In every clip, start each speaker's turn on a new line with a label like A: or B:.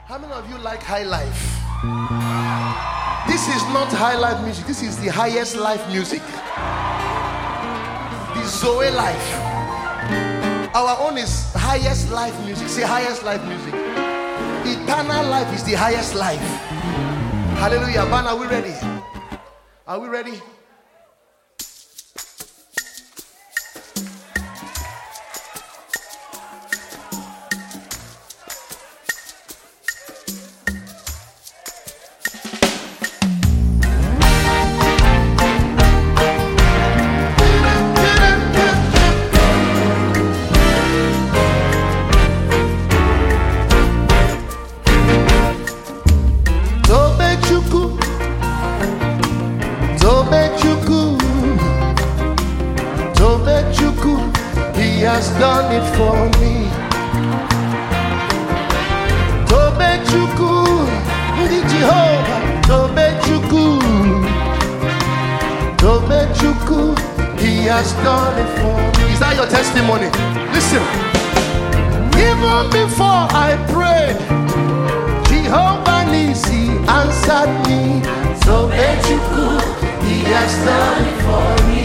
A: How many of you like high life? This is not high life music. This is the highest life music. The Zoe life. Our own is highest life music. Say highest life music. Eternal life is the highest life. Hallelujah. Man, are we ready? Are we ready? He has done it for me. Tobe Chuku, the Jehovah. Tobe Chuku, Tobe Chuku. He has done it for me. Is that your testimony? Listen. Even before I prayed, Jehovah Nisi answered me. Tobe Chuku, He has done it for me.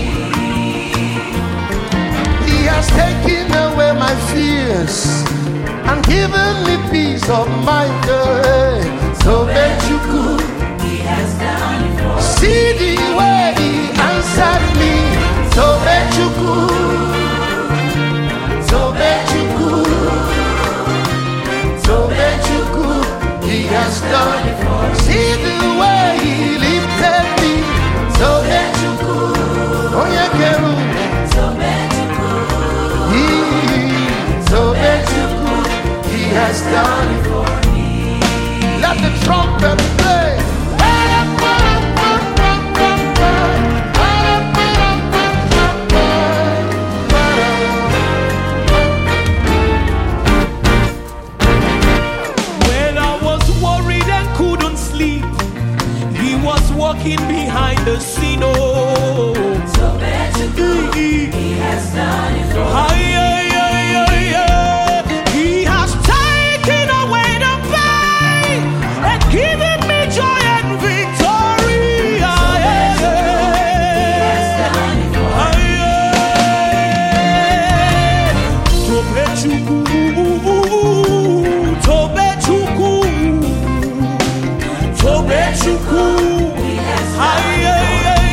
A: He has taken away my fears and given me peace of mind. So that you could, He has done it for me. See the way He answered me. So that you could, so that you could, so that you could, He has done it for me. See the way He lifted me. So that you could, oh yeah, Keru. So that you could, He has done it for me. Let the trumpet play.
B: When I was worried and couldn't sleep, He was walking behind the scene. Oh, so that you could, He has done it for me. Giving me joy and victory. Tobe Chuku, Tobe Chuku, Tobe Chuku.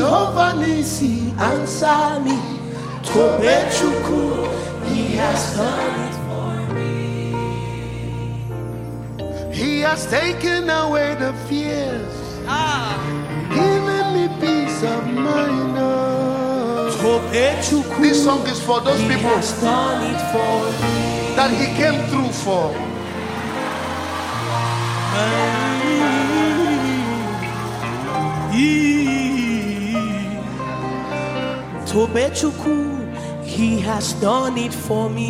A: Jehovah Nisi, answer me. Tobechuku, he has done it for me. He has taken away the fears, giving me peace of mind. This song is for those people that he came through for.
B: Tobechuku, he has done it for me.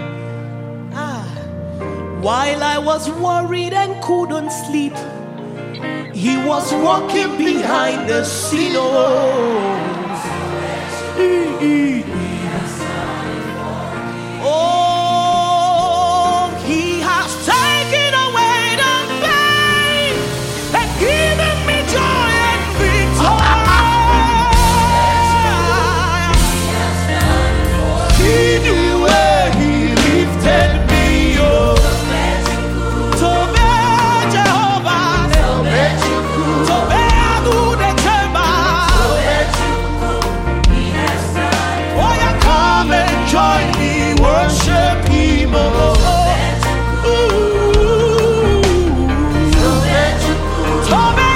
B: While I was worried and couldn't sleep, he was walking behind the scene. Oh, he has taken away the pain and given me joy and victory. See the way he lifted me up. Tobe Jehovah, Tobe Adu de Chema. Oh, yeah, come and join me, worship him. Tobe,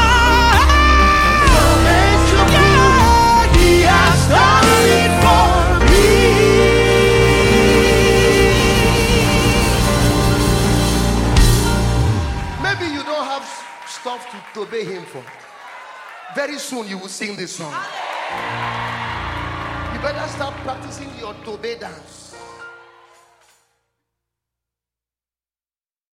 B: he has done it for me.
A: Maybe you don't have stuff to obey him for. Very soon you will sing this song. You better start practicing your Tobe dance.